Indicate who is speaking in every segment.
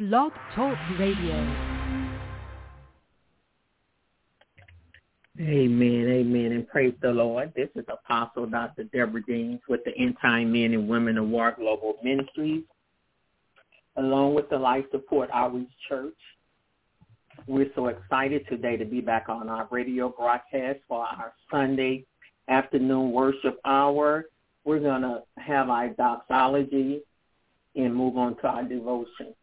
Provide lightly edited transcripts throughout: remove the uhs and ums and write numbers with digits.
Speaker 1: Blog Talk Radio.
Speaker 2: Amen, amen, and praise the Lord. This is Apostle Dr. Deborah Deans with the End Time Men and Women of War Global Ministries, along with the Life Support Outreach Church. We're so excited today to be back on our radio broadcast for our Sunday afternoon worship hour. We're going to have our doxology and move on to our devotion.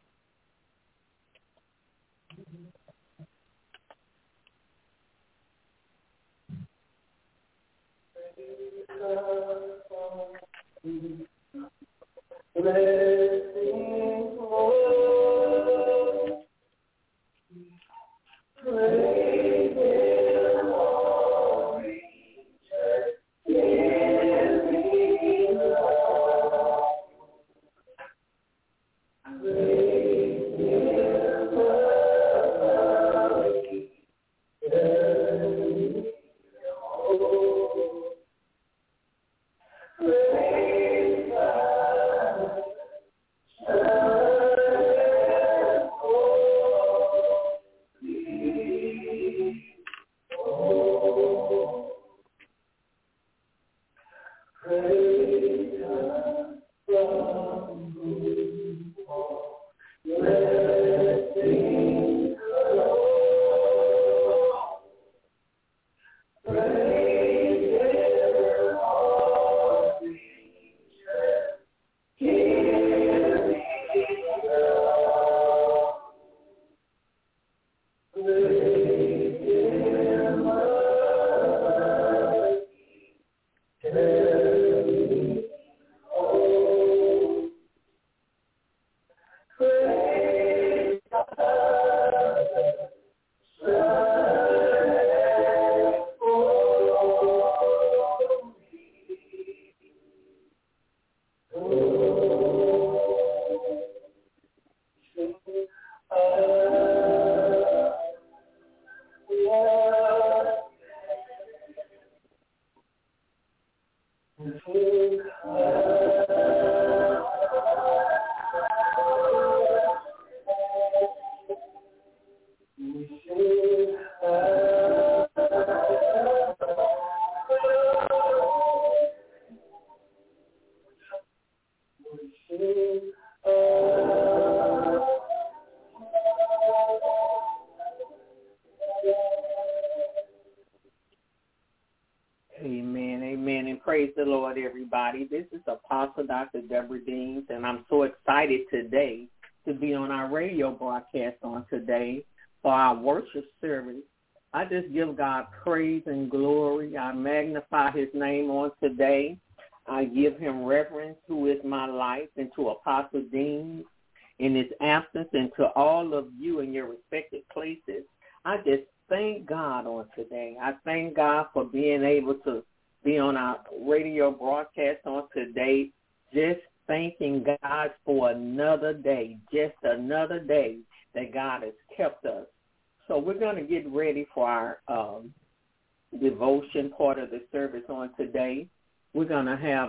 Speaker 2: This is Apostle Dr. Deborah Deans, and I'm so excited today to be on our radio broadcast on today for our worship service. I just give God praise and glory. I magnify his name on today. I give him reverence, who is my life, and to Apostle Deans in his absence, and to all of you in your respective places. I just thank God on today. I thank God for being able to be on our radio broadcast on today, just thanking God for another day, just another day that God has kept us. So we're going to get ready for our devotion part of the service on today. We're going to have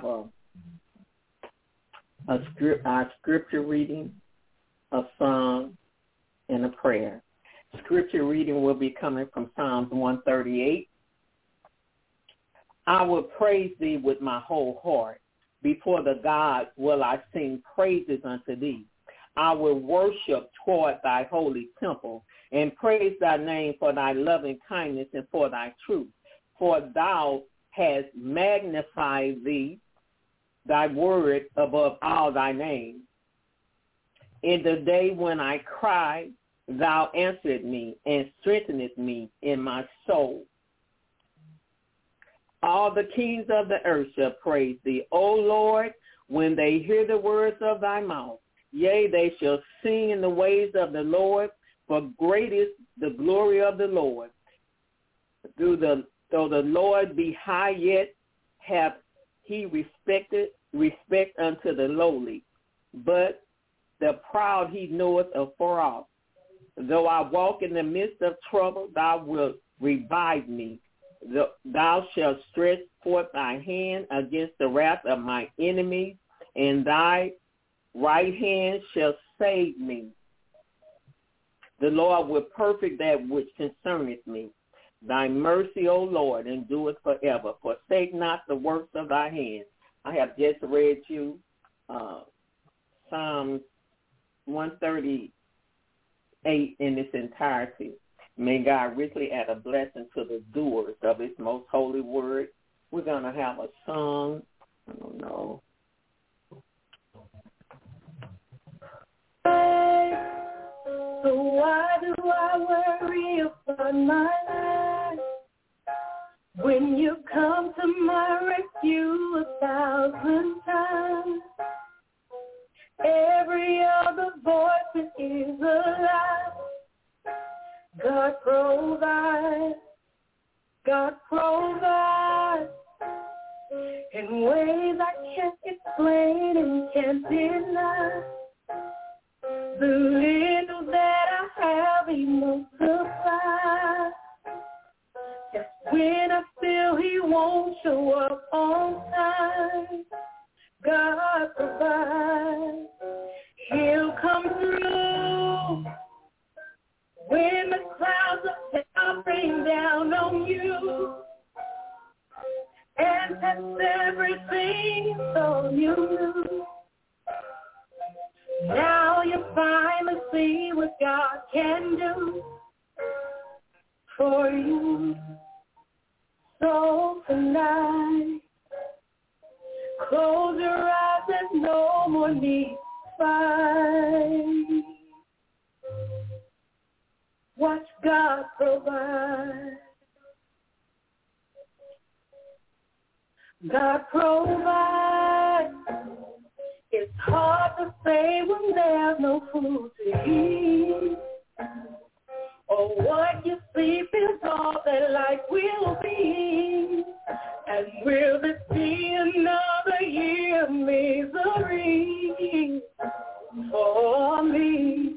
Speaker 2: our scripture reading, a song, and a prayer. Scripture reading will be coming from Psalms 138. I will praise thee with my whole heart. Before the gods will I sing praises unto thee. I will worship toward thy holy temple and praise thy name for thy loving kindness and for thy truth. For thou hast magnified thee, thy word above all thy name. In the day when I cried, thou answered me and strengthenest me in my soul. All the kings of the earth shall praise thee, O Lord, when they hear the words of thy mouth. Yea, they shall sing in the ways of the Lord, for great is the glory of the Lord. Though the Lord be high, yet hath he respect unto the lowly. But the proud he knoweth afar off. Though I walk in the midst of trouble, thou wilt revive me. Thou shalt stretch forth thy hand against the wrath of my enemies, and thy right hand shall save me. The Lord will perfect that which concerneth me. Thy mercy, O Lord, endureth forever. Forsake not the works of thy hands. I have just read you Psalms 138 in its entirety. May God richly add a blessing to the doers of his most holy word. We're going to have a song. I don't know.
Speaker 1: So why do I worry about my life when you come to my rescue 1,000 times? Every other voice is a lie. God provides in ways I can't explain and can't deny. The little that I have, he multiplies. Just when I feel he won't show up on time, God provides. He'll come through when the clouds of hell rain down on you and test everything you thought you knew. Now you finally see what God can do for you. So tonight, close your eyes, there's no more need to fight. Watch God provide. God provides. It's hard to say when there's no food to eat, or what you sleep is all that life will be. And will this be another year of misery for me?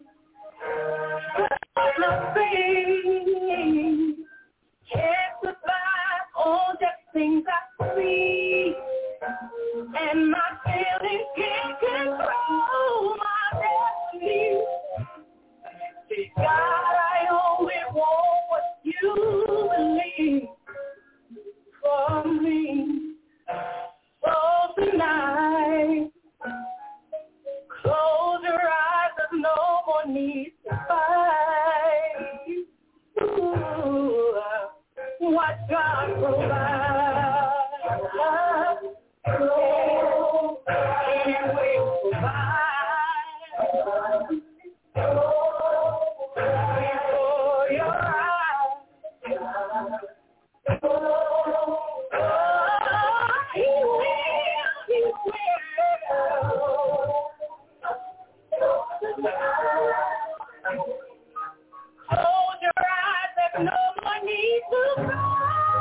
Speaker 1: Nothing can't survive all the things I see, and my feelings can't control my destiny. See, God, I only want what you believe for me. So tonight, close your eyes, there's no more need to fight. Ooh, what God provides. He will provide before your eyes. He will. Close your eyes, there's no more need to cry.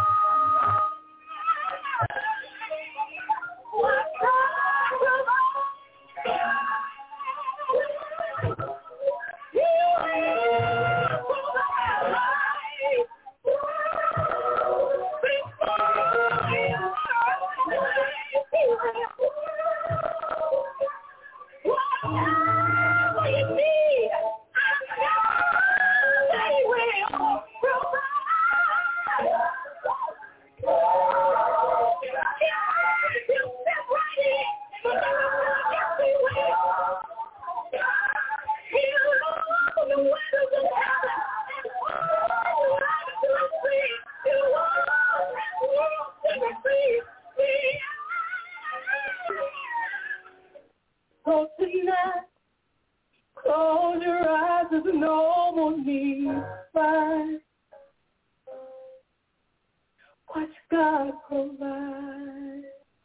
Speaker 1: What God provides. He will provide before your whatever you need, I know that he will provide. You step right in, yes he will. He'll open the windows of heaven and pour out a blessing. You want this world to receive me. So tonight, close your eyes, there's no more need to fight. Watch God provide.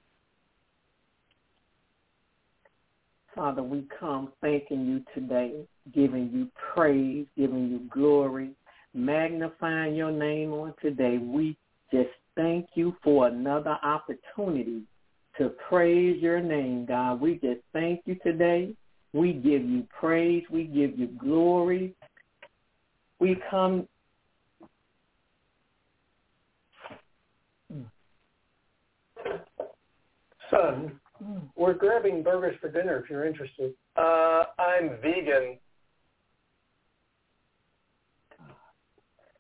Speaker 2: Father, we come thanking you today, giving you praise, giving you glory, magnifying your name on today. We just thank you for another opportunity to praise your name, God. We just thank you today. We give you praise. We give you glory. We come.
Speaker 3: Son, we're grabbing burgers for dinner if you're interested. I'm vegan.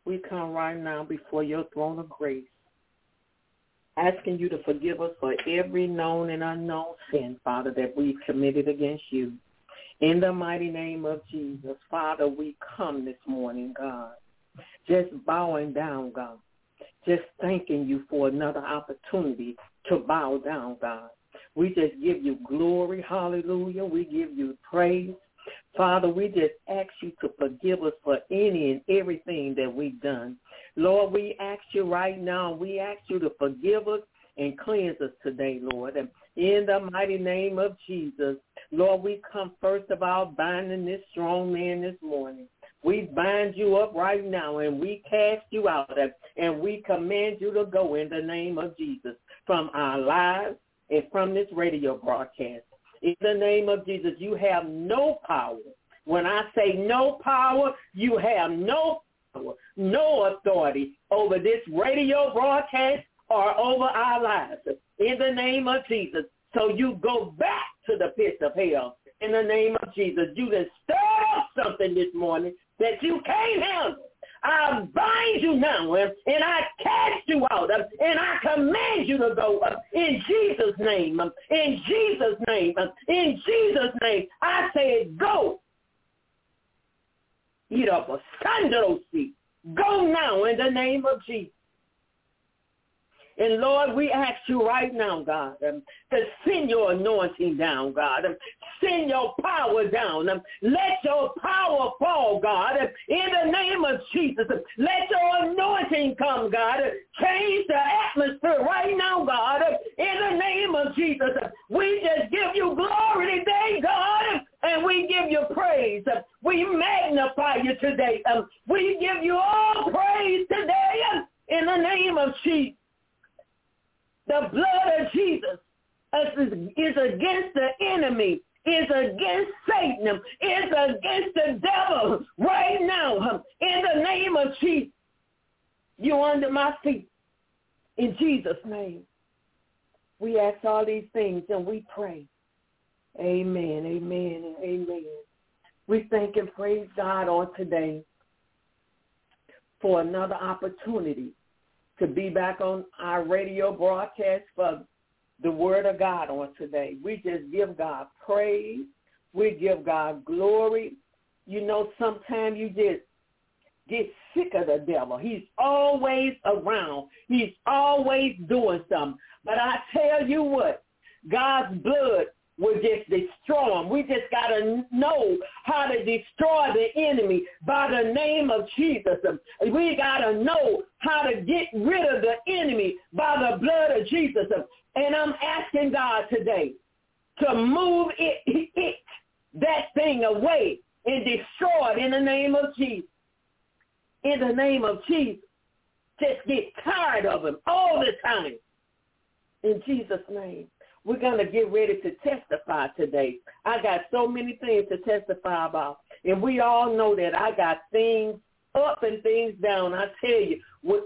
Speaker 2: we come right now before your throne of grace, asking you to forgive us for every known and unknown sin, Father, that we've committed against you. In the mighty name of Jesus, Father, we come this morning, God, just bowing down, God, just thanking you for another opportunity to bow down, God. We just give you glory, hallelujah. We give you praise. Father, we just ask you to forgive us for any and everything that we've done. Lord, we ask you right now, we ask you to forgive us and cleanse us today, Lord. And in the mighty name of Jesus, Lord, we come first of all binding this strong man this morning. We bind you up right now, and we cast you out, and we command you to go in the name of Jesus from our lives and from this radio broadcast. In the name of Jesus, you have no power. When I say no power, you have no power, no authority over this radio broadcast or over our lives. In the name of Jesus. So you go back to the pits of hell. In the name of Jesus. You done stirred up something this morning that you can't handle. I bind you now, and I cast you out, and I command you to go in Jesus' name. In Jesus' name. In Jesus' name. I say go. Eat up a Sandrosi. Go now in the name of Jesus. And, Lord, we ask you right now, God, to send your anointing down, God. Send your power down. Let your power fall, God, in the name of Jesus. Let your anointing come, God. Change the atmosphere right now, God, in the name of Jesus. We just give you glory today, God, and we give you praise. We magnify you today. We give you all praise today in the name of Jesus. The blood of Jesus is against the enemy, is against Satan, is against the devil right now. In the name of Jesus, you're under my feet. In Jesus' name, we ask all these things and we pray. Amen, amen, and amen. We thank and praise God on today for another opportunity to be back on our radio broadcast for the word of God on today. We just give God praise. We give God glory. You know, sometimes you just get sick of the devil. He's always around. He's always doing something. But I tell you what, God's blood will just destroy him. We just got to know how to destroy the enemy by the name of Jesus. We got to know how to get rid of the enemy by the blood of Jesus. And I'm asking God today to move that thing away and destroy it in the name of Jesus. In the name of Jesus. Just get tired of him all the time. In Jesus' name. We're going to get ready to testify today. I got so many things to testify about. And we all know that I got things up and things down. I tell you,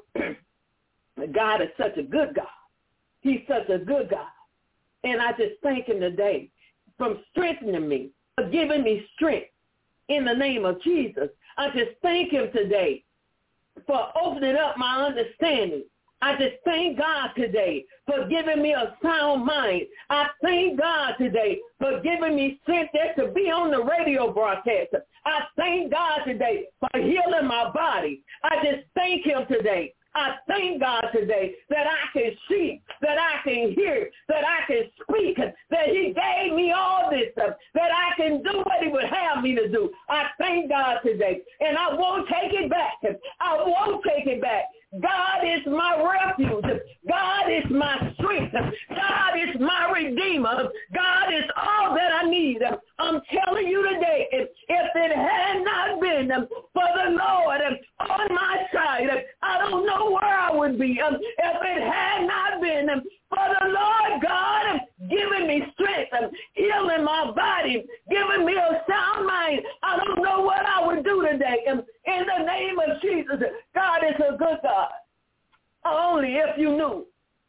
Speaker 2: God is such a good God. He's such a good God. And I just thank him today for strengthening me, for giving me strength in the name of Jesus. I just thank him today for opening up my understanding. I just thank God today for giving me a sound mind. I thank God today for giving me strength to be on the radio broadcast. I thank God today for healing my body. I just thank him today. I thank God today that I can see, that I can hear, that I can speak, that he gave me all this stuff, that I can do what he would have me to do. I thank God today, and I won't take it back. I won't take it back. God is my refuge. God is my strength. God is my redeemer. God is all that I need. I'm telling you today, if it had not been for the Lord on my side, I don't know where I would be. If it had not been for the Lord God giving me strength, healing my body, giving me a sound mind, I don't know what I would do today. In the name of Jesus, God is a good God. Only if you knew.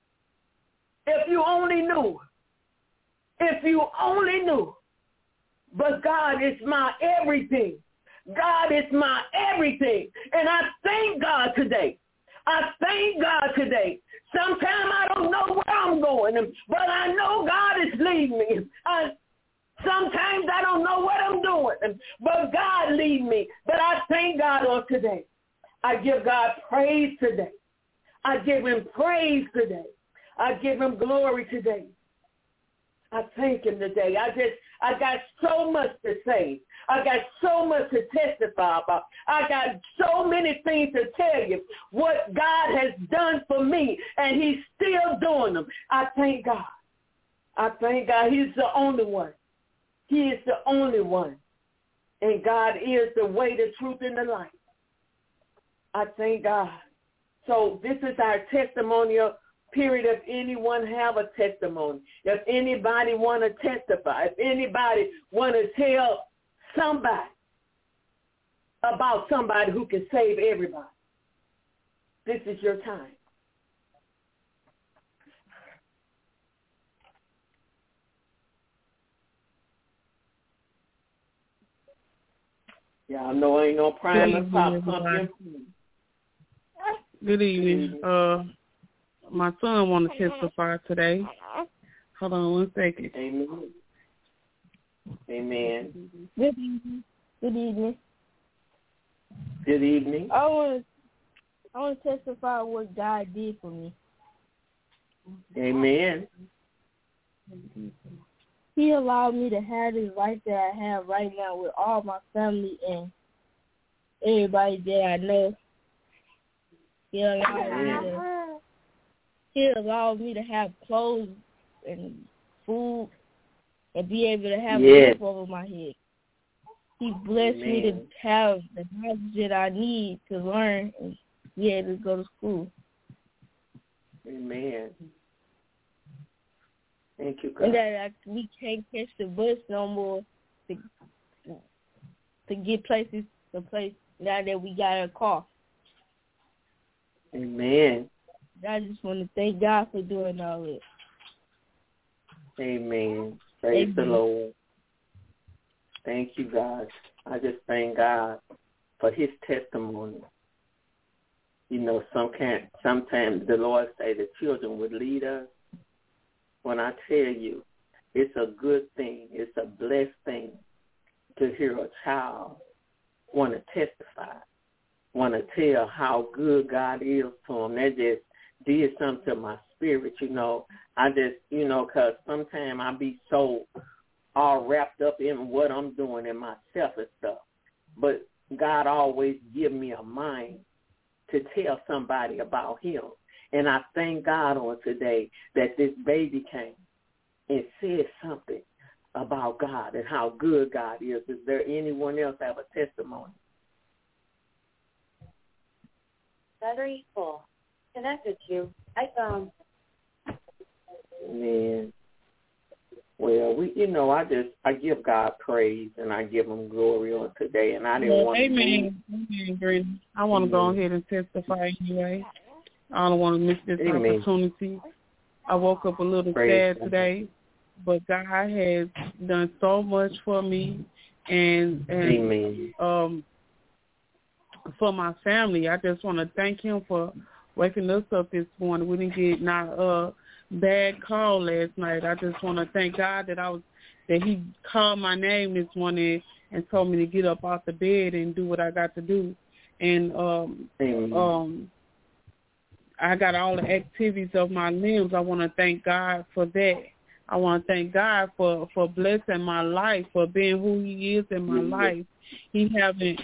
Speaker 2: If you only knew. If you only knew. But God is my everything. God is my everything. And I thank God today. I thank God today. Sometimes I don't know where I'm going, but I know God is leading me. Sometimes I don't know what I'm doing, but God lead me. But I thank God on today. I give God praise today. I give him praise today. I give him glory today. I thank him today. I got so much to say. I got so much to testify about. I got so many things to tell you what God has done for me, and he's still doing them. I thank God. I thank God. He's the only one. He is the only one. And God is the way, the truth, and the life. I thank God. So this is our testimonial period. If anyone have a testimony, if anybody want to testify, if anybody want to tell somebody about somebody who can save everybody, this is your time. Y'all know ain't no prime and pop pumpkin.
Speaker 4: Good evening. My son want to testify today. Hold on 1 second.
Speaker 2: Amen. Amen.
Speaker 5: Good evening. Good evening.
Speaker 2: Good evening.
Speaker 5: I want to testify what God did for me.
Speaker 2: Amen.
Speaker 5: He allowed me to have this life that I have right now with all my family and everybody that I know. He allowed me to have clothes and food and be able to have a roof over my head. He blessed me to have the knowledge that I need to learn and be able to go to school.
Speaker 2: Amen. Thank you, God.
Speaker 5: And that we can't catch the bus no more to get places to place now that we got a car.
Speaker 2: Amen.
Speaker 5: I just want to thank God for doing all this.
Speaker 2: Amen. Praise the Lord. Thank you, God. I just thank God for his testimony. You know, sometimes the Lord say the children would lead us. When I tell you, it's a good thing. It's a blessed thing to hear a child want to testify, want to tell how good God is to them. That just did something to my spirit, you know. I just, you know, because sometimes I be so all wrapped up in what I'm doing and myself and stuff. But God always give me a mind to tell somebody about him. And I thank God on today that this baby came and said something about God and how good God is. Is there anyone else have a testimony?
Speaker 6: Battery full. Connected you. I found.
Speaker 2: Man. Well, I give God praise and I give him glory on today, and I didn't want to.
Speaker 4: Amen. Amen. I want to go ahead and testify anyway. I don't want to miss this opportunity. I woke up a little sad today, but God has done so much for me and for my family. I just want to thank him for waking us up this morning. We didn't get not a bad call last night. I just want to thank God that he called my name this morning and told me to get up off the bed and do what I got to do. And I got all the activities of my limbs. I want to thank God for that. I want to thank God for blessing my life, for being who he is in my life. He haven't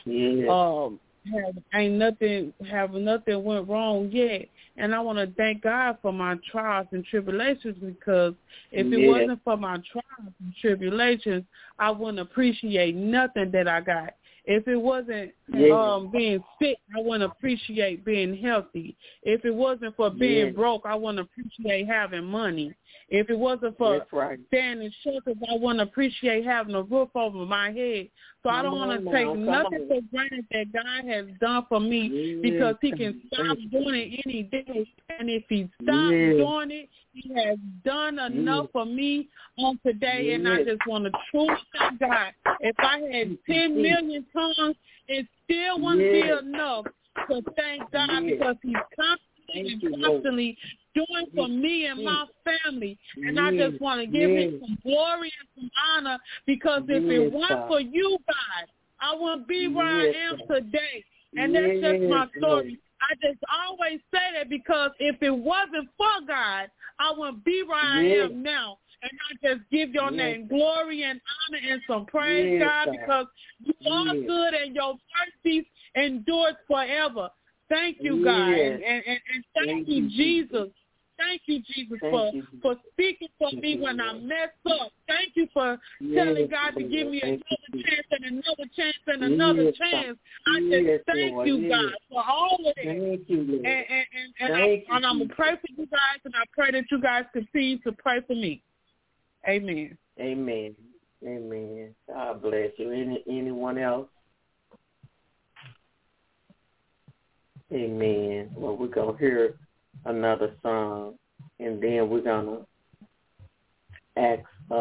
Speaker 4: nothing went wrong yet. And I want to thank God for my trials and tribulations, because if it wasn't for my trials and tribulations, I wouldn't appreciate nothing that I got. If it wasn't being sick, I wouldn't appreciate being healthy. If it wasn't for being broke, I wouldn't appreciate having money. If it wasn't for staying in shelters, I wouldn't appreciate having a roof over my head. So I don't want to take nothing for granted that God has done for me because he can stop doing it any day. And if he stops doing it, he has done enough for me on today. And I just want to truly thank God. If I had 10 million tongues, it still wouldn't be enough to thank God because he's constantly doing for me and my family. And I just want to give him some glory and some honor because if it weren't for you, God, I wouldn't be where I am today. And that's just my story. I just always say that because if it wasn't for God, I wouldn't be where I am now. And I just give your name glory and honor and some praise, God, because you are good and your mercy endures forever. Thank you, God, and thank you, Jesus. Thank you, Jesus, for speaking for me when I messed up. Thank you for telling God to give me another chance and another chance and another chance. I just thank you, God, for all of it.
Speaker 2: Thank you,
Speaker 4: and I'm going to pray for you guys, and I pray that you guys continue to pray for me. Amen.
Speaker 2: Amen. Amen. God bless you. Anyone else? Amen. Well, we're going to hear another song, and then we're going to ask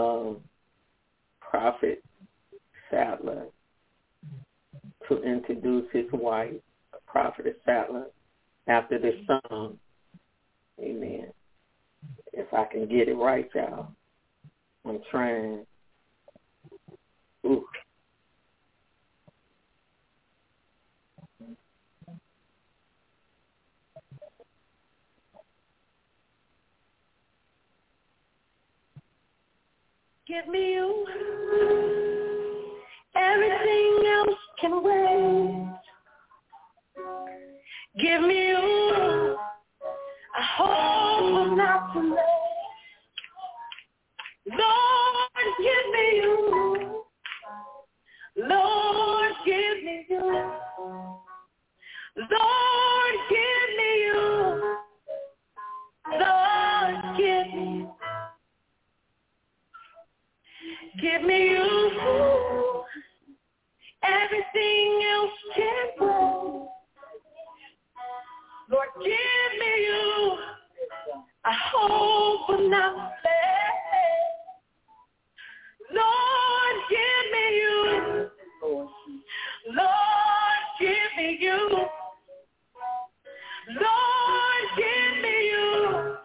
Speaker 2: Prophet Sadler to introduce his wife, Prophet Sadler, after this song. Amen. If I can get it right, y'all. I'm trying. Ooh.
Speaker 1: Give me you. Everything else can wait. Give me you. I hope I'm not too late. Lord, give me you. Lord, give me you. Lord, give me you. Lord, give me you. Give me you. Everything else can wait. Lord, give me you. I hope I'm not late. Lord, give me you. Lord, give me you. Lord, give me you.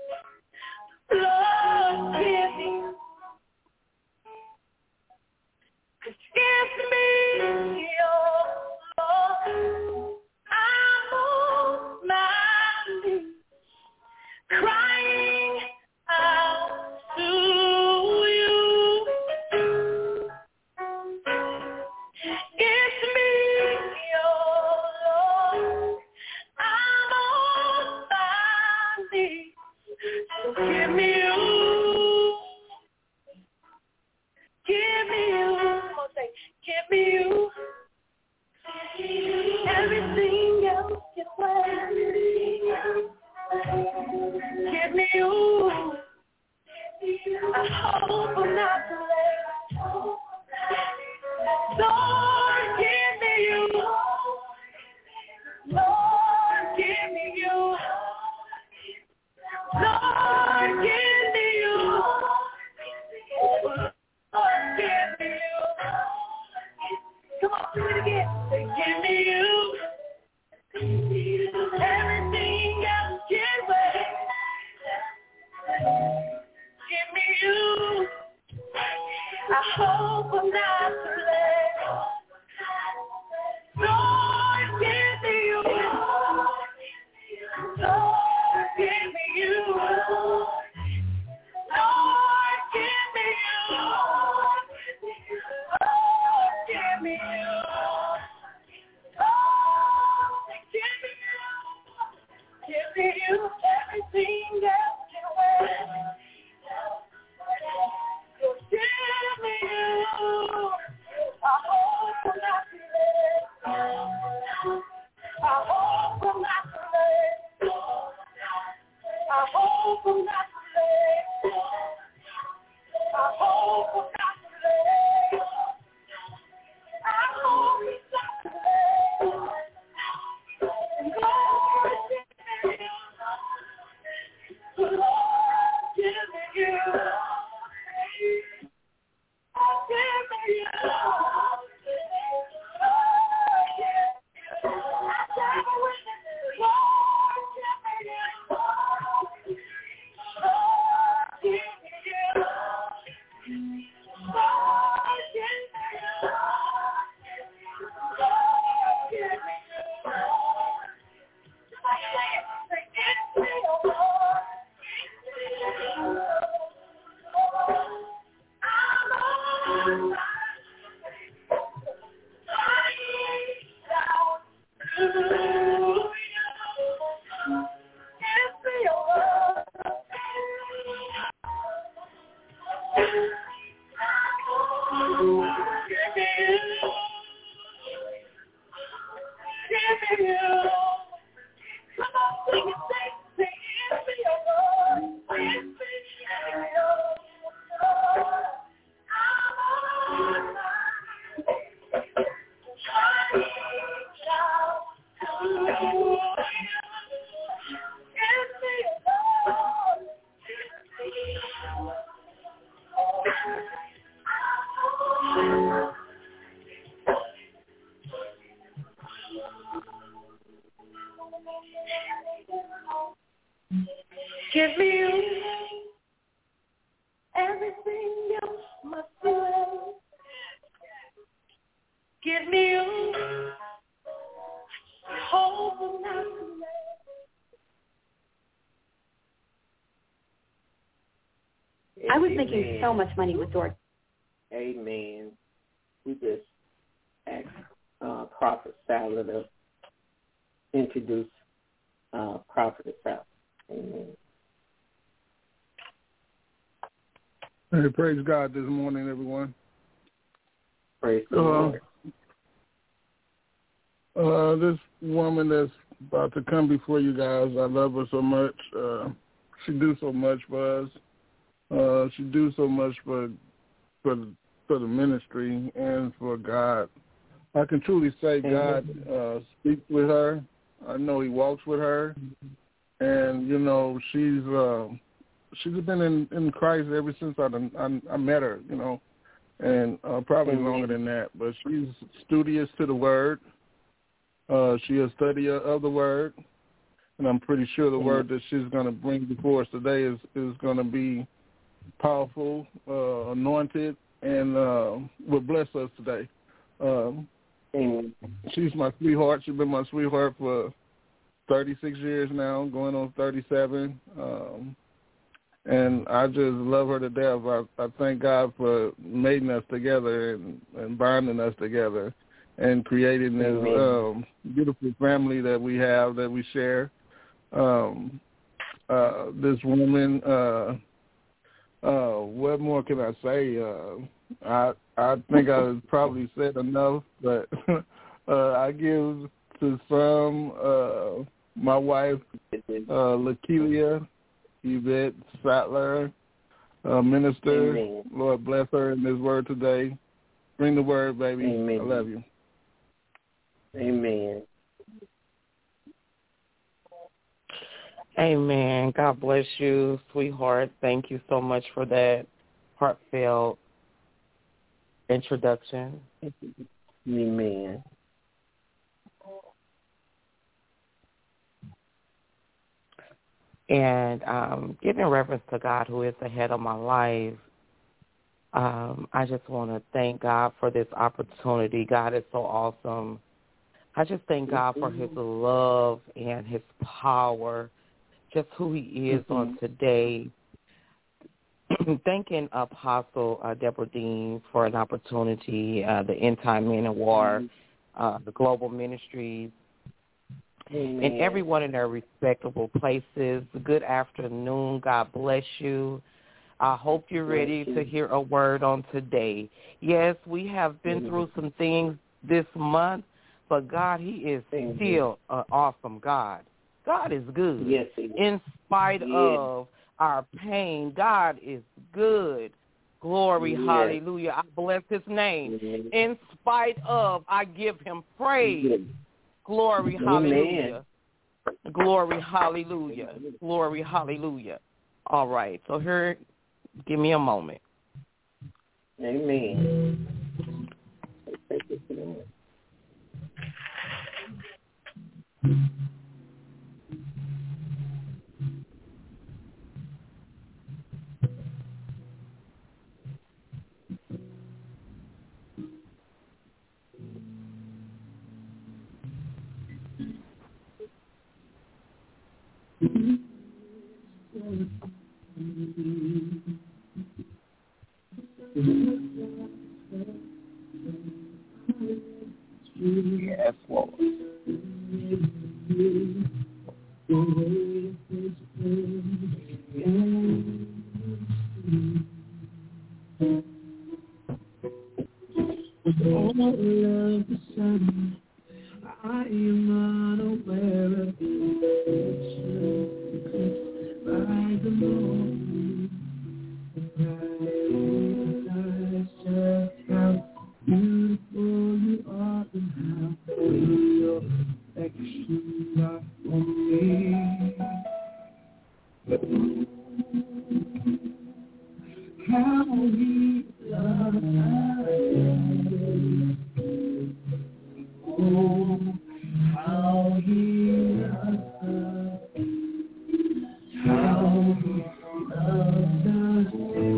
Speaker 1: Lord, give me you. It's me, oh Lord. I'm on my knees, crying out to you. It's me, oh Lord. I'm on my knees, so give me you. Give me you. Give me you. Everything else can wait. Give me you. I hope I'm not too late. Lord, give me you. Lord, give me you. Lord, give me you. Lord, give me you. Come on, do it again. Give me you. Everything else can wait. Give me you. I hope I'm not too late. Lord, give me you. Lord, give me you. Lord, give me you. Lord, give me you. Give me you. Everything else can wait. Give me you. I hope I'm not too late. give me you. Come on, sing it, sing it, it's me, oh Lord. It's me, give me you. Everything else must go. Give me you. Hope not to
Speaker 6: I was making so much money with George.
Speaker 2: Amen. We just asked Prophet Salad to introduce Prophet Salad. Amen.
Speaker 7: Hey, praise God this morning, everyone.
Speaker 2: Praise the Lord.
Speaker 7: This woman that's about to come before you guys, I love her so much. She do so much for us. She do so much for the ministry and for God. I can truly say God speaks with her. I know He walks with her, and you know she's been in Christ ever since I met her. You know, and probably longer than that. But she's studious to the Word. She is a studier of the Word, and I'm pretty sure the Word that she's going to bring before us today is going to be powerful, anointed, and will bless us today. She's my sweetheart. She's been my sweetheart for 36 years now, going on 37. And I just love her to death. I thank God for making us together and binding us together and creating this beautiful family that we have, that we share. This woman, what more can I say? I think I probably said enough, but I give to some my wife, Lakelia Yvette Sattler, minister. Amen. Lord bless her in this word today. Bring the word, baby. Amen. I love you.
Speaker 2: Amen.
Speaker 8: Amen. God bless you, sweetheart. Thank you so much for that heartfelt introduction.
Speaker 2: Amen.
Speaker 8: And giving reverence to God, who is the head of my life, I just want to thank God for this opportunity. God is so awesome. I just thank God for His love and His power, just who He is on today. Thanking Apostle Deborah Dean for an opportunity, the End Time Men of War, the Global Ministries, and everyone in their respectable places. Good afternoon. God bless you. I hope you're ready to hear a word on today. Yes, we have been through some things this month, but God, He is still an awesome God. God is good.
Speaker 2: Yes, He is.
Speaker 8: In spite of our pain, God is good. Glory, hallelujah. I bless His name. In spite of, I give Him praise. Glory, hallelujah. Glory, hallelujah. Glory, hallelujah. All right, so here, give me a moment.
Speaker 2: Amen.
Speaker 8: Yes, Lord.
Speaker 1: All of the sudden, I am unaware of the affliction eclipsed by the moment. And I realize just how beautiful you are and how great your affections are for me. How we love us. Oh, how he loves us. How he loves us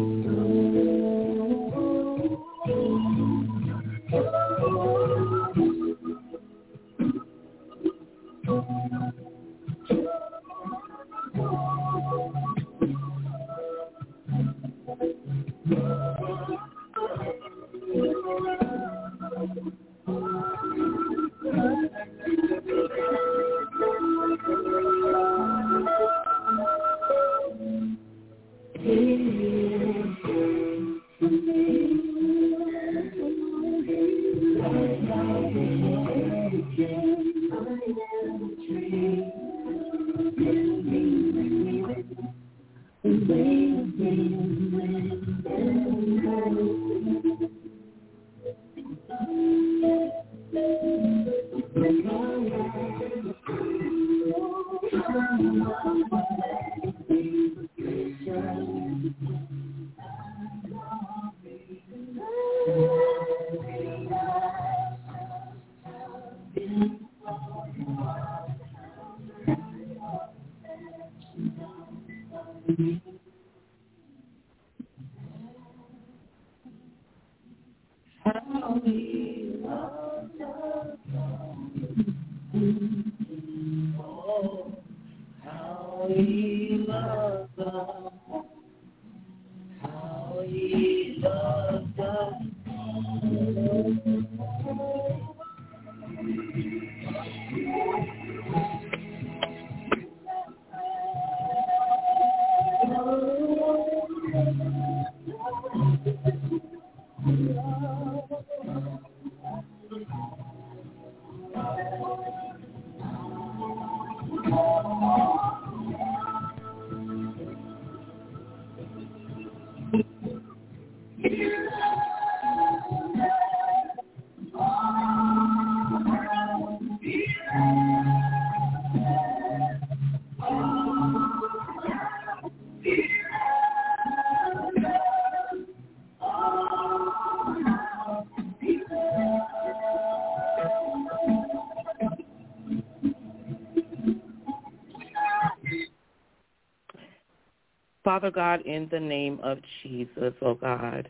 Speaker 8: Father God, in the name of Jesus, oh God,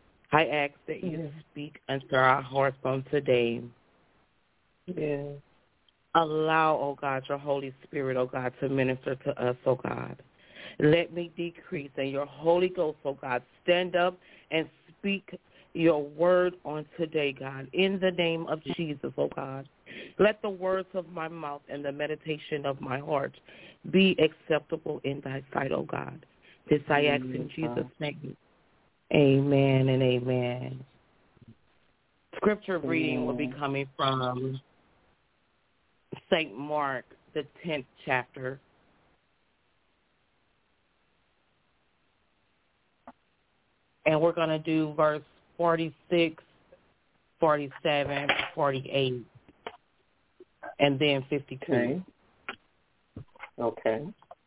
Speaker 8: I ask that you speak unto our hearts on today.
Speaker 2: Yeah.
Speaker 8: Allow, oh God, your Holy Spirit, oh God, to minister to us, oh God. Let me decrease and your Holy Ghost, oh God, stand up and speak your word on today, God, in the name of Jesus, oh God. Let the words of my mouth and the meditation of my heart be acceptable in thy sight, oh God. This I ask in Jesus' name. Amen and amen. Scripture reading will be coming from St. Mark, the 10th chapter. And we're going to do verse 46, 47, 48, and then 52.
Speaker 2: Okay.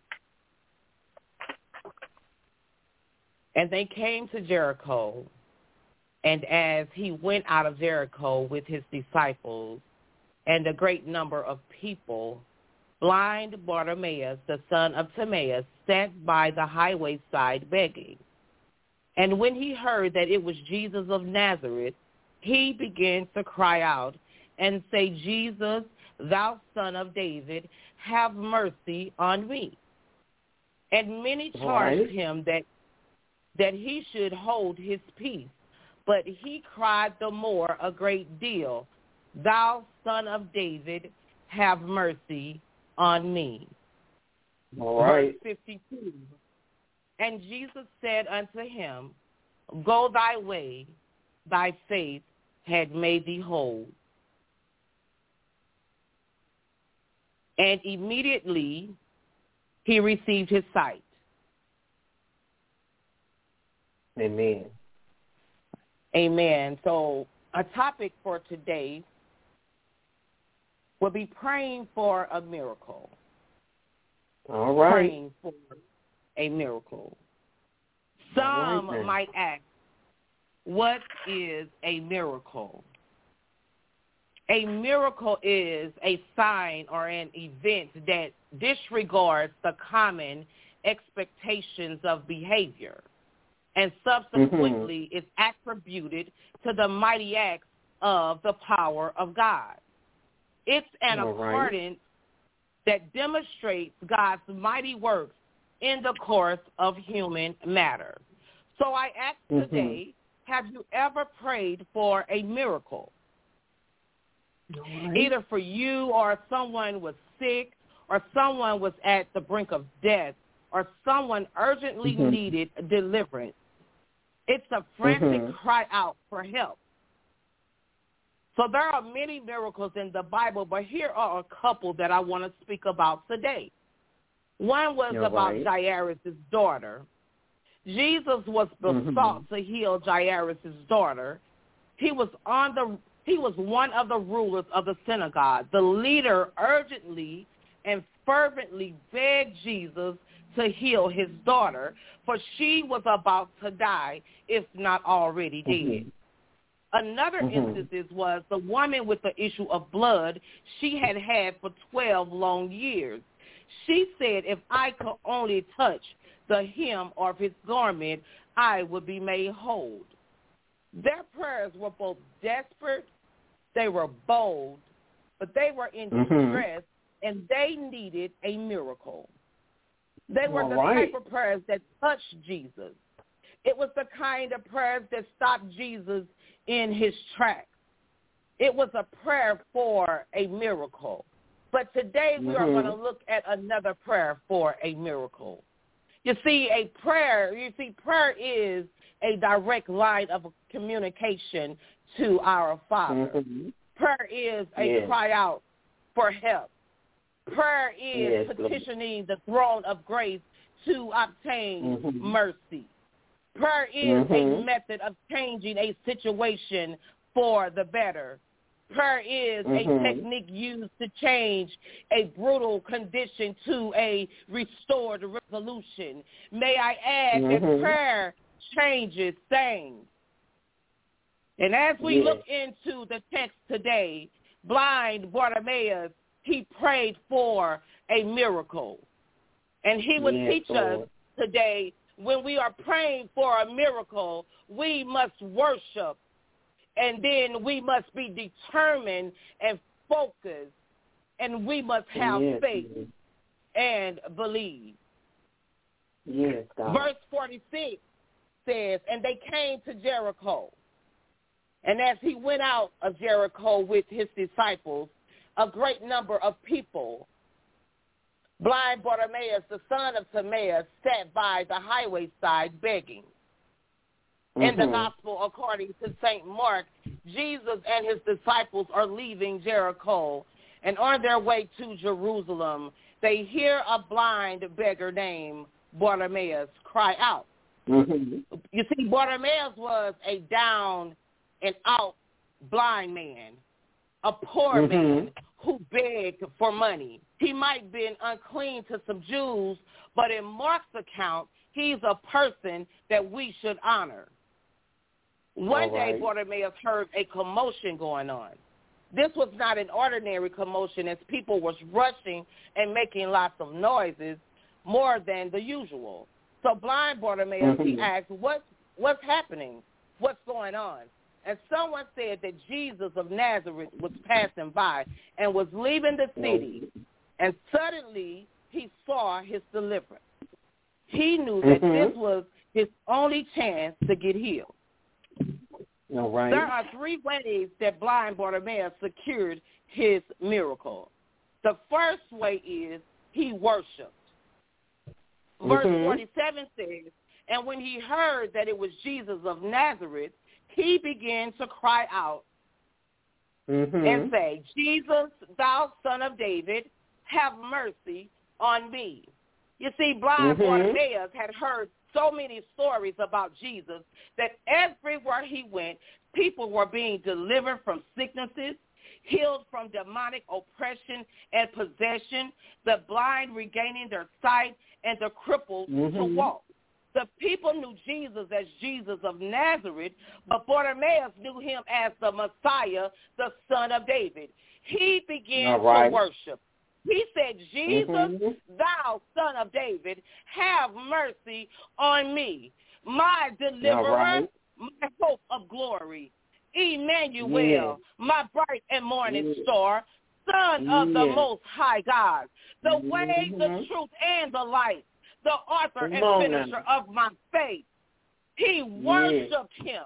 Speaker 8: And they came to Jericho, and as he went out of Jericho with his disciples and a great number of people, blind Bartimaeus, the son of Timaeus, sat by the highway side begging. And when he heard that it was Jesus of Nazareth, he began to cry out and say, Jesus, thou son of David, have mercy on me. And many charged him that he should hold his peace. But he cried the more a great deal, thou son of David, have mercy on me.
Speaker 2: All right.
Speaker 8: Verse 52. And Jesus said unto him, go thy way, thy faith had made thee whole. and immediately he received his sight.
Speaker 2: Amen.
Speaker 8: Amen. So a topic for today will be praying for a miracle.
Speaker 2: All right.
Speaker 8: Praying for a miracle. Some might ask, what is a miracle? A miracle is a sign or an event that disregards the common expectations of behavior and subsequently is attributed to the mighty acts of the power of God. It's an occurrence that demonstrates God's mighty works in the course of human matter. So I ask today, have you ever prayed for a miracle? Either for you or someone was sick or someone was at the brink of death or someone urgently needed deliverance. It's a frantic cry out for help. So there are many miracles in the Bible, but here are a couple that I want to speak about today. One was about Jairus' daughter. Jesus was besought to heal Jairus' daughter. He was one of the rulers of the synagogue. The leader urgently and fervently begged Jesus to heal his daughter, for she was about to die, if not already dead. Another instance was the woman with the issue of blood she had had for 12 long years. She said, if I could only touch the hem of his garment, I would be made whole. Their prayers were both desperate, they were bold, but they were in distress, and they needed a miracle. They were the type of prayers that touched Jesus. It was the kind of prayers that stopped Jesus in his tracks. It was a prayer for a miracle. But today we are going to look at another prayer for a miracle. Prayer is a direct line of communication to our Father. Prayer is a cry out for help. Prayer is petitioning the throne of grace to obtain mercy. Prayer is a method of changing a situation for the better. Prayer is a technique used to change a brutal condition to a restored resolution. May I add that prayer changes things. And as we look into the text today, blind Bartimaeus, he prayed for a miracle. And he would teach us today, when we are praying for a miracle, we must worship, and then we must be determined and focused, and we must have faith and believe.
Speaker 2: Yes, God.
Speaker 8: Verse 46 says, and they came to Jericho. And as he went out of Jericho with his disciples, a great number of people, blind Bartimaeus, the son of Timaeus, sat by the highway side begging. In the gospel, according to St. Mark, Jesus and his disciples are leaving Jericho, and on their way to Jerusalem, they hear a blind beggar named Bartimaeus cry out. You see, Bartimaeus was a down and out blind man, a poor man who begged for money. He might have been unclean to some Jews, but in Mark's account, he's a person that we should honor. One day, Bartimaeus heard a commotion going on. This was not an ordinary commotion, as people was rushing and making lots of noises, more than the usual. So blind Bartimaeus, he asked, what's happening? What's going on? And someone said that Jesus of Nazareth was passing by and was leaving the city, and suddenly he saw his deliverance. He knew that this was his only chance to get healed. There are three ways that blind Bartimaeus secured his miracle. The first way is he worshiped. Verse 47 says, and when he heard that it was Jesus of Nazareth, he began to cry out and say, Jesus, thou son of David, have mercy on me. You see, blind Bartimaeus had heard so many stories about Jesus that everywhere he went, people were being delivered from sicknesses, healed from demonic oppression and possession, the blind regaining their sight, and the crippled to walk. The people knew Jesus as Jesus of Nazareth, but Bartimaeus knew him as the Messiah, the Son of David. He began to worship. He said, Jesus, thou Son of David, have mercy on me, my deliverer, my hope of glory, Emmanuel, my bright and morning star, Son of the Most High God, the way, the truth, and the light, the author and finisher of my faith. He worshipped him.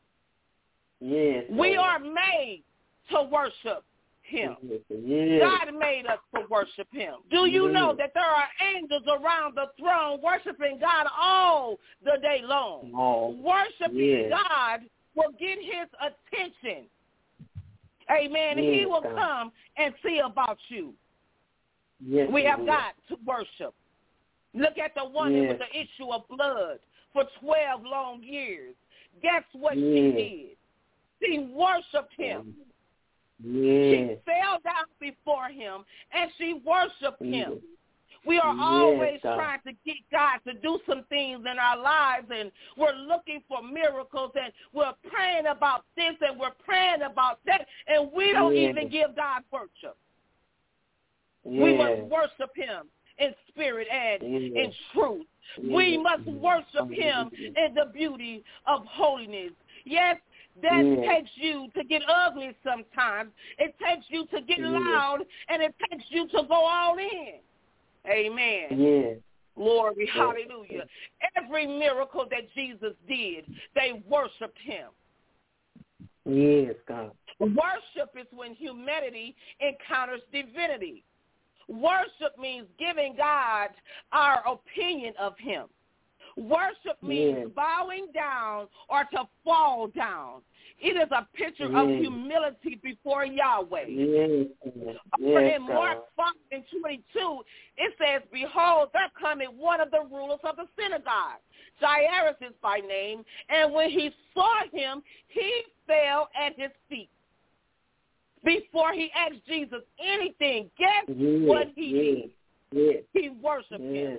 Speaker 8: We are made to worship him. God made us to worship him. Do you know that there are angels around the throne worshiping God all the day long? Worshiping God will get his attention. Amen. He will come and see about you. We have got to worship. Look at the woman with the issue of blood for 12 long years. Guess what she did? She worshiped him. She fell down before him, and she worshiped him. We are always trying to get God to do some things in our lives, and we're looking for miracles, and we're praying about this, and we're praying about that, and we don't even give God worship. We must worship him in spirit and in truth. We must worship him in the beauty of holiness. Yes, that takes you to get ugly sometimes. It takes you to get loud, and it takes you to go all in. Amen. Glory, hallelujah. Every miracle that Jesus did, they worshiped him.
Speaker 2: Yes, God.
Speaker 8: Worship is when humanity encounters divinity. Worship means giving God our opinion of him. Worship means bowing down or to fall down. It is a picture of humility before Yahweh. In Mark 5:22, it says, behold, there cometh one of the rulers of the synagogue, Jairus is by name, and when he saw him, he fell at his feet. Before he asked Jesus anything, guess what he did? He worshiped him.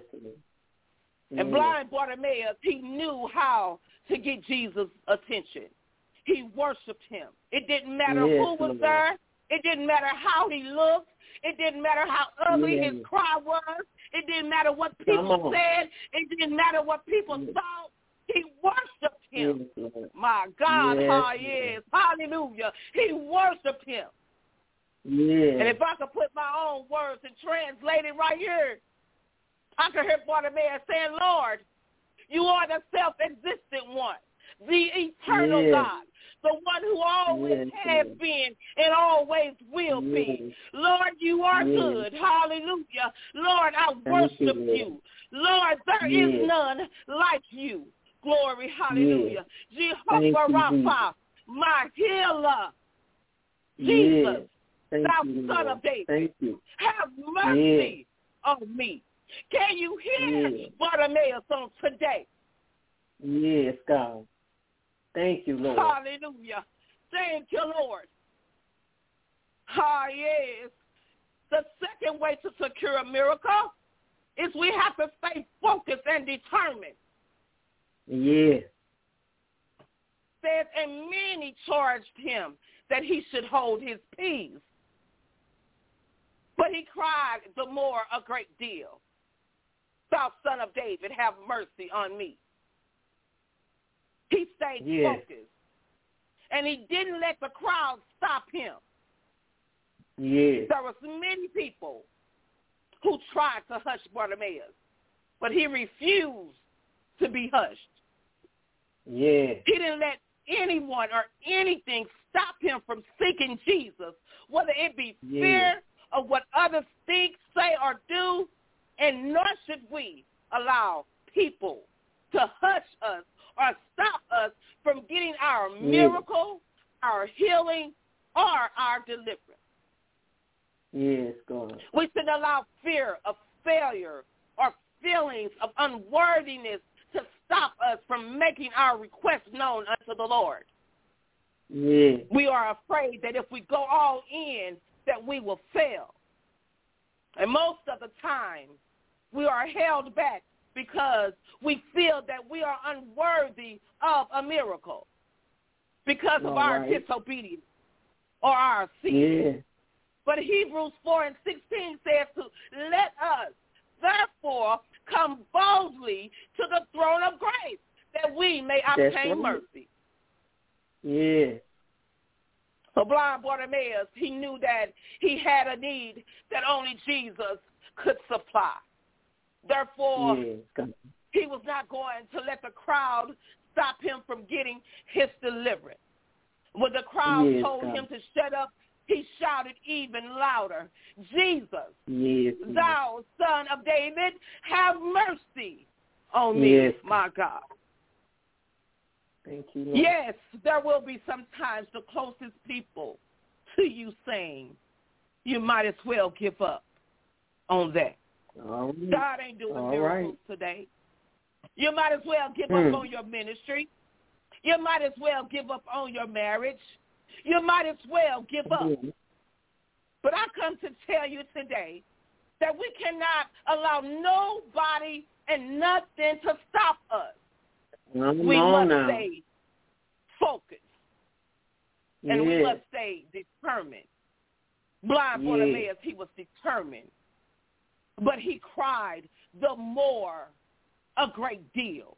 Speaker 8: And blind Bartimaeus, he knew how to get Jesus' attention. He worshiped him. It didn't matter who was there. It didn't matter how he looked. It didn't matter how ugly his cry was. It didn't matter what people said. It didn't matter what people thought. He worshiped him. My God, hallelujah. He worshiped him. And if I could put my own words and translate it right here, I could hear Bartimaeus saying, Lord, you are the self-existent one, the eternal God, the one who always has been and always will be. Lord, you are good. Hallelujah. Lord, I worship you. Lord, there is none like you. Glory, hallelujah. Jehovah Rapha, my healer. Jesus, thou Son of David, have mercy on me. Can you hear Bartimaeus on today?
Speaker 2: Yes, God. Thank you, Lord.
Speaker 8: Hallelujah. Thank you, Lord. Yes. The second way to secure a miracle is we have to stay focused and determined.
Speaker 2: Yes.
Speaker 8: Says, and many charged him that he should hold his peace. But he cried the more a great deal. Thou Son of David, have mercy on me. He stayed focused. And he didn't let the crowd stop him.
Speaker 2: Yes.
Speaker 8: There was many people who tried to hush Bartimaeus, but he refused to be hushed.
Speaker 2: Yes.
Speaker 8: He didn't let anyone or anything stop him from seeking Jesus, whether it be fear of what others think, say, or do, and nor should we allow people to hush us or stop us from getting our miracle, our healing, or our deliverance.
Speaker 2: Yes, God.
Speaker 9: We shouldn't allow fear of failure or feelings of unworthiness to stop us from making our requests known unto the Lord.
Speaker 2: Yes.
Speaker 9: We are afraid that if we go all in, that we will fail. And most of the time, we are held back because we feel that we are unworthy of a miracle because of our disobedience or our sin.
Speaker 2: Yeah.
Speaker 9: But Hebrews 4:16 says to let us, therefore, come boldly to the throne of grace that we may obtain mercy.
Speaker 2: Yeah.
Speaker 9: So blind Bartimaeus, he knew that he had a need that only Jesus could supply. Therefore, he was not going to let the crowd stop him from getting his deliverance. When the crowd told him to shut up, he shouted even louder, Jesus, thou son of David, have mercy on me, my God.
Speaker 2: Thank you, Lord.
Speaker 9: Yes, there will be sometimes the closest people to you saying, you might as well give up on that. God ain't doing miracles today. You might as well give up on your ministry. You might as well give up on your marriage. You might as well give up. But I come to tell you today that we cannot allow nobody and nothing to stop us. We must stay focused. And we must stay determined. Blind Bartimaeus, he was determined. But he cried the more a great deal.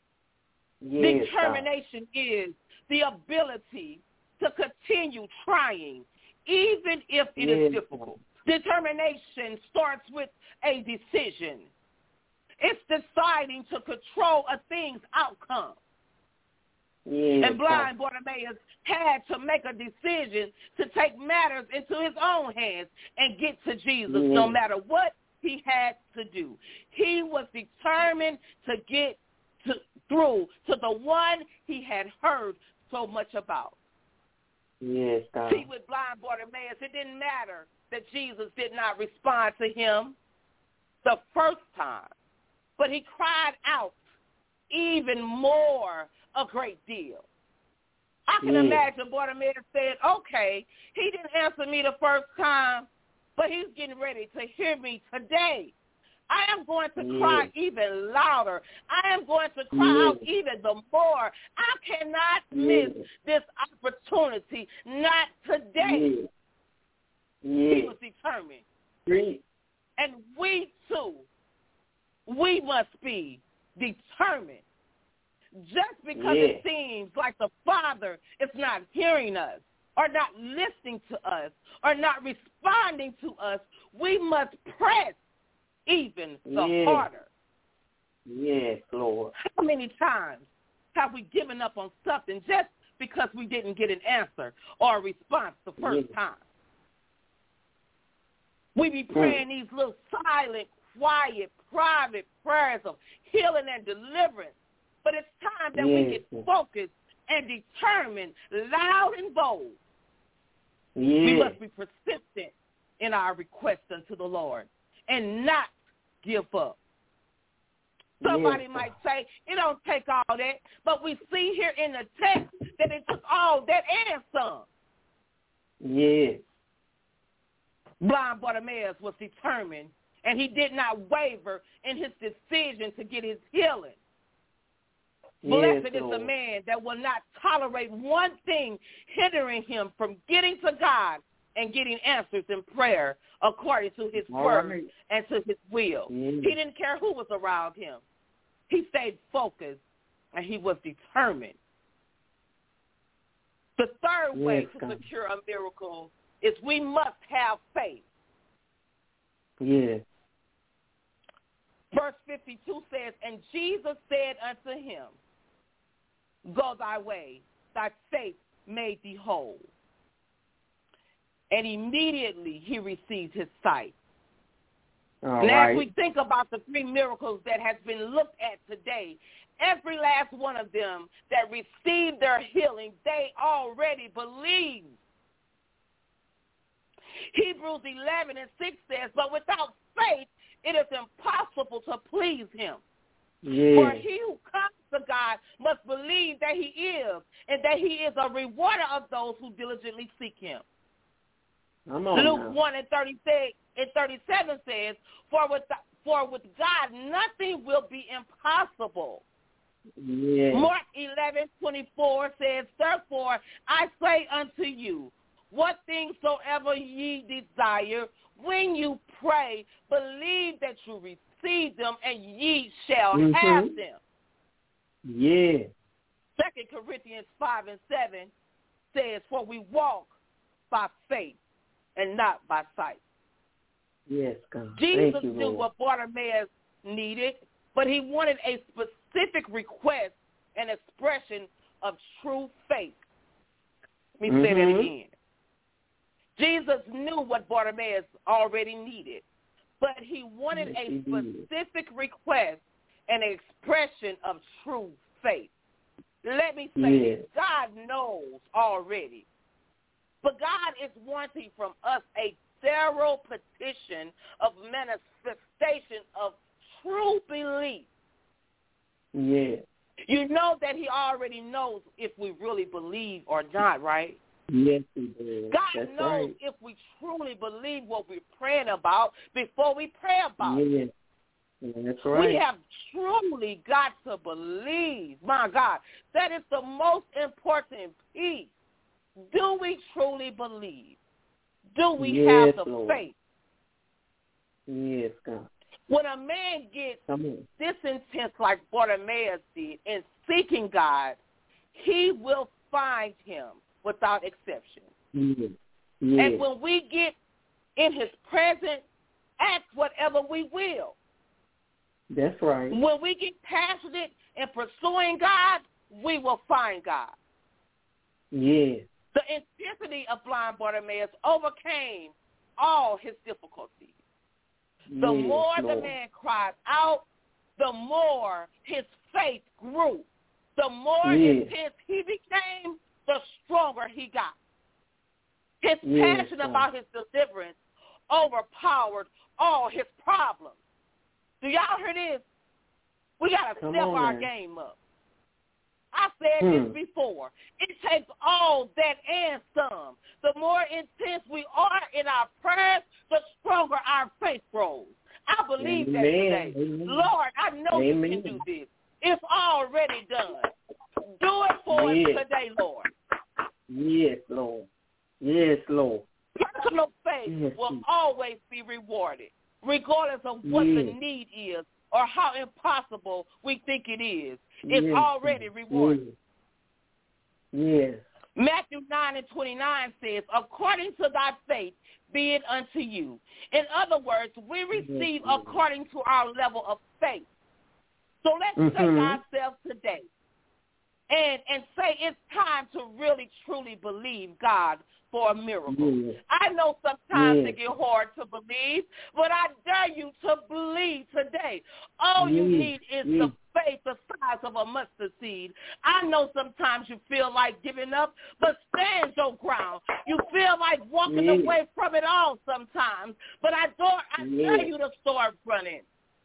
Speaker 9: Determination is the ability to continue trying, even if it is difficult. Determination starts with a decision. It's deciding to control a thing's outcome. And blind Bartimaeus had to make a decision to take matters into his own hands and get to Jesus no matter what he had to do. He was determined to get through to the one he had heard so much about.
Speaker 2: Yes, God.
Speaker 9: See, with blind Bartimaeus, it didn't matter that Jesus did not respond to him the first time, but he cried out even more a great deal. I can imagine Bartimaeus said, okay, he didn't answer me the first time, but he's getting ready to hear me today. I am going to cry even louder. I am going to cry out even the more. I cannot miss this opportunity, not today. He was determined. And we, too, we must be determined. Just because it seems like the Father is not hearing us or not listening to us or not responding to us, we must press even the harder.
Speaker 2: Yes, Lord.
Speaker 9: How many times have we given up on something just because we didn't get an answer or a response the first time? We be praying these little silent, quiet, private prayers of healing and deliverance. But it's time that we get focused and determined, loud and bold. We must be persistent in our requests unto the Lord and not give up. Somebody might say, it don't take all that, but we see here in the text that it took all that and some.
Speaker 2: Yes.
Speaker 9: Blind Bartimaeus was determined, and he did not waver in his decision to get his healing. Blessed is the man that will not tolerate one thing hindering him from getting to God and getting answers in prayer according to his word and to his will. He didn't care who was around him. He stayed focused, and he was determined. The third way to secure a miracle is we must have faith.
Speaker 2: Yes.
Speaker 9: Verse 52 says, and Jesus said unto him, go thy way, thy faith made thee whole. And immediately he received his sight. As we think about the 3 miracles that has been looked at today, every last one of them that received their healing, they already believed. Hebrews 11:6 says, but without faith it is impossible to please him.
Speaker 2: Yeah.
Speaker 9: For he who comes to God must believe that he is, and that he is a rewarder of those who diligently seek him. Luke 1:37 says, for with God nothing will be impossible.
Speaker 2: Yeah.
Speaker 9: Mark 11:24 says, therefore I say unto you, what things soever ye desire, when you pray, believe that you receive them, and ye shall have them.
Speaker 2: Yeah.
Speaker 9: 2 Corinthians 5:7 says, for we walk by faith and not by sight.
Speaker 2: Yes, God.
Speaker 9: Jesus
Speaker 2: Thank you,
Speaker 9: knew
Speaker 2: Lord.
Speaker 9: what Bartimaeus needed, but he wanted a specific request and expression of true faith. Let me say that again. Jesus knew what Bartimaeus already needed, but he wanted a specific request and expression of true faith. Let me say this. God knows already, but God is wanting from us a thorough petition of manifestation of true belief.
Speaker 2: Yeah.
Speaker 9: You know that he already knows if we really believe or not, right?
Speaker 2: Yes, he does.
Speaker 9: God
Speaker 2: That's
Speaker 9: knows
Speaker 2: right.
Speaker 9: if we truly believe what we're praying about before we pray about it.
Speaker 2: That's right.
Speaker 9: We have truly got to believe. My God, that is the most important piece. Do we truly believe? Do we have the
Speaker 2: Lord.
Speaker 9: faith?
Speaker 2: Yes, God.
Speaker 9: When a man gets this intense like Bartimaeus did in seeking God, he will find him without exception. And when we get in his presence, ask whatever we will.
Speaker 2: That's right.
Speaker 9: When we get passionate in pursuing God, we will find God.
Speaker 2: Yeah.
Speaker 9: The intensity of blind Bartimaeus overcame all his difficulties. The more the man cried out, the more his faith grew. The more intense he became, the stronger he got. His passion about his deliverance overpowered all his problems. Do y'all hear this? We got to step our game up. I said this before. It takes all that and some. The more intense we are in our prayers, the stronger our faith grows. I believe that today. Lord, I know you can do this. It's already done. Do it for us today, Lord.
Speaker 2: Yes, Lord. Yes, Lord.
Speaker 9: Personal faith will always be rewarded, regardless of what the need is or how impossible we think it is. It's already rewarded.
Speaker 2: Yes.
Speaker 9: Matthew 9:29 says, according to thy faith be it unto you. In other words, we receive according to our level of faith. So let's take ourselves today and say it's time to really, truly believe God for a miracle. I know sometimes it gets hard to believe, but I dare you to believe today. All you need is the faith the size of a mustard seed. I know sometimes you feel like giving up, but stand your ground. You feel like walking away from it all sometimes, but I dare you to start running.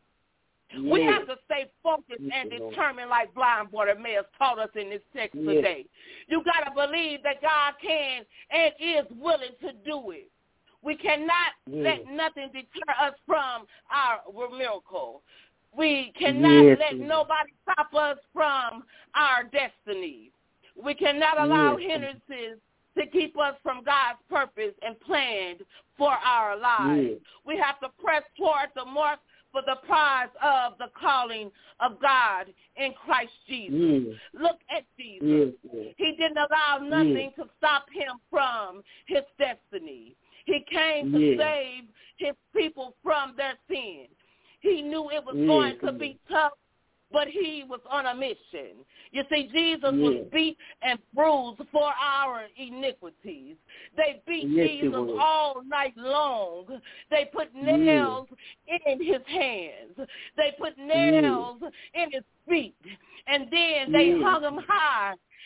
Speaker 9: We have to stay focused and determined like blind Bartimaeus taught us in this text today. You got to believe that God can and is willing to do it. We cannot let nothing deter us from our miracle. We cannot let nobody stop us from our destiny. We cannot allow hindrances to keep us from God's purpose and plan for our lives. We have to press toward the mark for the prize of the calling of God in Christ Jesus. Look at Jesus. He didn't allow nothing to stop him from his destiny. He came to save his people from their sins. He knew it was going to be tough, but he was on a mission. You see, Jesus was beat and bruised for our iniquities. They beat Jesus all night long. They put nails in his hands. They put nails in his feet. And then they hung him high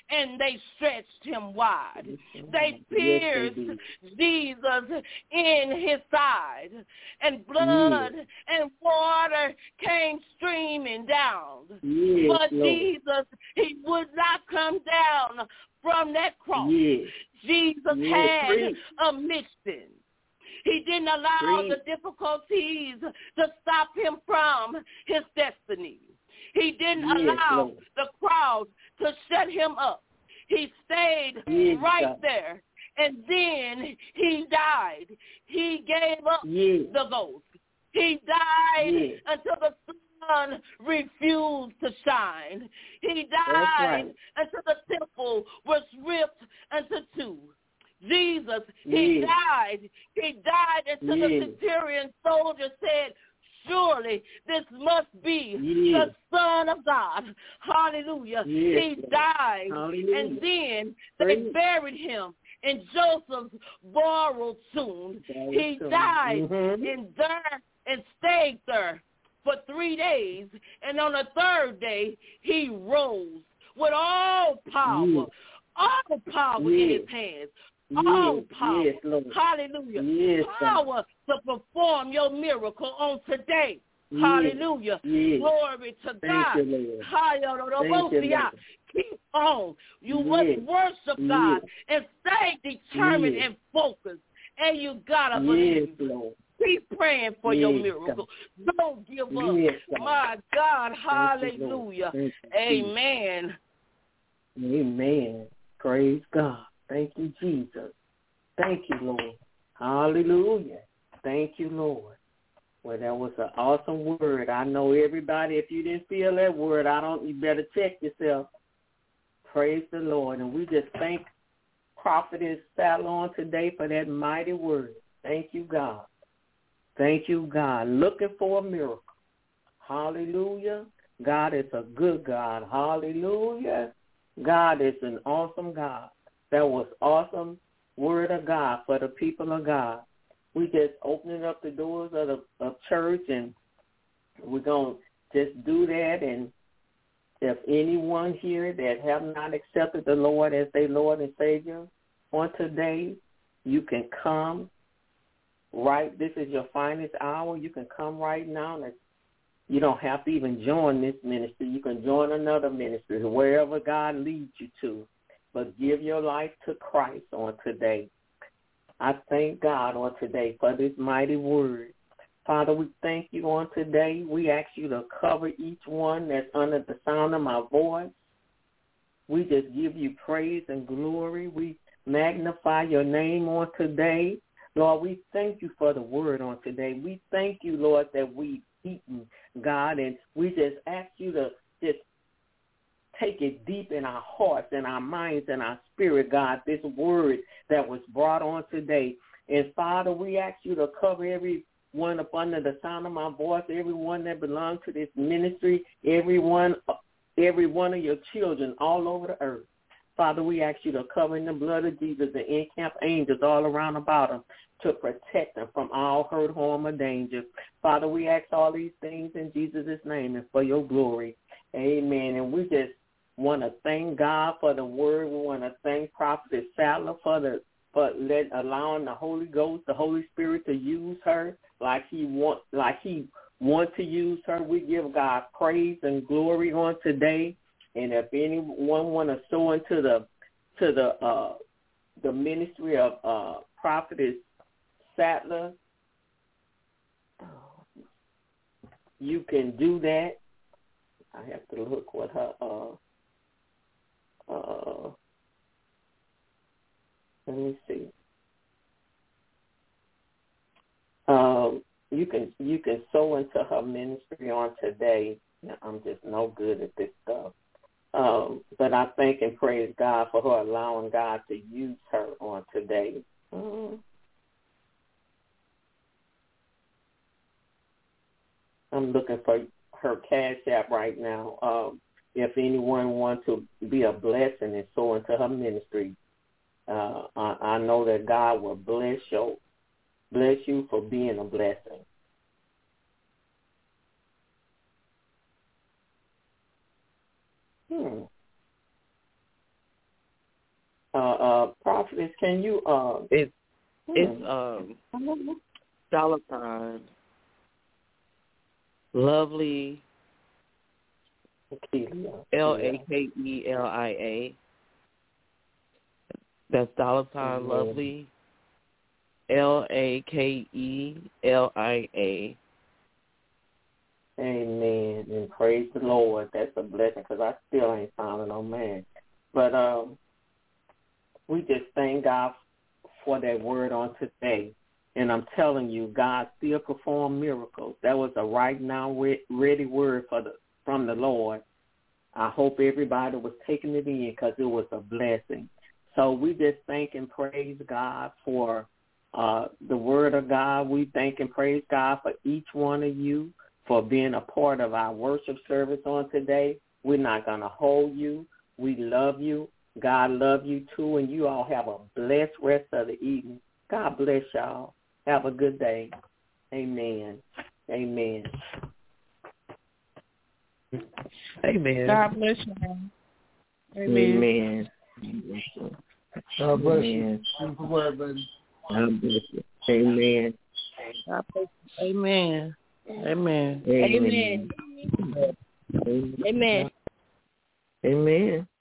Speaker 9: and they stretched him wide. They pierced Jesus in his side, and blood and water came streaming down. But Jesus, he would not come down from that cross. Jesus had a mission. He didn't allow the difficulties to stop him from his destiny. He didn't allow the crowd to shut him up. He stayed right there. And then he died. He gave up the ghost. He died until the sun refused to shine. He died until the temple was ripped into two. Jesus, he died. He died until the centurion soldier said, surely this must be the Son of God. Hallelujah. He died. And then they buried him in Joseph's borrowed tomb. He died and stayed there for 3 days. And on the third day, he rose with all power in his hands. All power. Hallelujah. Power to perform your miracle on today. Hallelujah. Glory to God. Hallelujah. Keep on. You must worship God and stay determined and focused. And you got to believe. Keep praying for your miracle. Don't give up. My God. Hallelujah. Amen.
Speaker 2: Amen. Praise God. Thank you, Jesus. Thank you, Lord. Hallelujah. Thank you, Lord. Well, that was an awesome word. I know everybody, if you didn't feel that word, you better check yourself. Praise the Lord. And we just thank Prophetess Salon today for that mighty word. Thank you, God. Thank you, God. Looking for a miracle. Hallelujah. God is a good God. Hallelujah. God is an awesome God. That was awesome word of God for the people of God. We just opening up the doors of church, and we're going to just do that. And if anyone here that have not accepted the Lord as their Lord and Savior on today, you can come right. This is your finest hour. You can come right now. You don't have to even join this ministry. You can join another ministry, wherever God leads you to. But give your life to Christ on today. I thank God on today for this mighty word. Father, we thank you on today. We ask you to cover each one that's under the sound of my voice. We just give you praise and glory. We magnify your name on today. Lord, we thank you for the word on today. We thank you, Lord, that we've eaten, God, and we just ask you to just take it deep in our hearts and our minds and our spirit, God, this word that was brought on today. And, Father, we ask you to cover everyone up under the sound of my voice, everyone that belongs to this ministry, every one of your children all over the earth. Father, we ask you to cover in the blood of Jesus and encamp angels all around about them to protect them from all hurt, harm, or danger. Father, we ask all these things in Jesus' name and for your glory. Amen. And we just want to thank God for the word. We want to thank Prophet Sattler for allowing the Holy Ghost, the Holy Spirit, to use her like he wants to use her. We give God praise and glory on today. And if anyone want to sow into the ministry of Prophetess Sattler, you can do that. I have to look what her let me see. You can sow into her ministry on today. Now, I'm just no good at this stuff. But I thank and praise God for her allowing God to use her on today. I'm looking for her Cash App right now. If anyone wants to be a blessing and sow into her ministry, I know that God will bless you for being a blessing. Sis, can you
Speaker 8: it's $, lovely, LAKELIA. That's $, lovely, LAKELIA.
Speaker 2: Amen. And praise the Lord. That's a blessing because I still ain't found no man. But we just thank God for that word on today. And I'm telling you, God still perform miracles. That was a right now ready word from the Lord. I hope everybody was taking it in because it was a blessing. So we just thank and praise God for the word of God. We thank and praise God for each one of you for being a part of our worship service on today. We're not going to hold you. We love you. God love you too, and you all have a blessed rest of the evening. God bless y'all. Have a good day. Amen. Amen.
Speaker 8: Amen.
Speaker 4: God bless you. Amen.
Speaker 7: God bless you. God bless you.
Speaker 8: Amen.
Speaker 4: God bless you. Amen. Amen.
Speaker 5: Amen. Amen.
Speaker 8: Amen.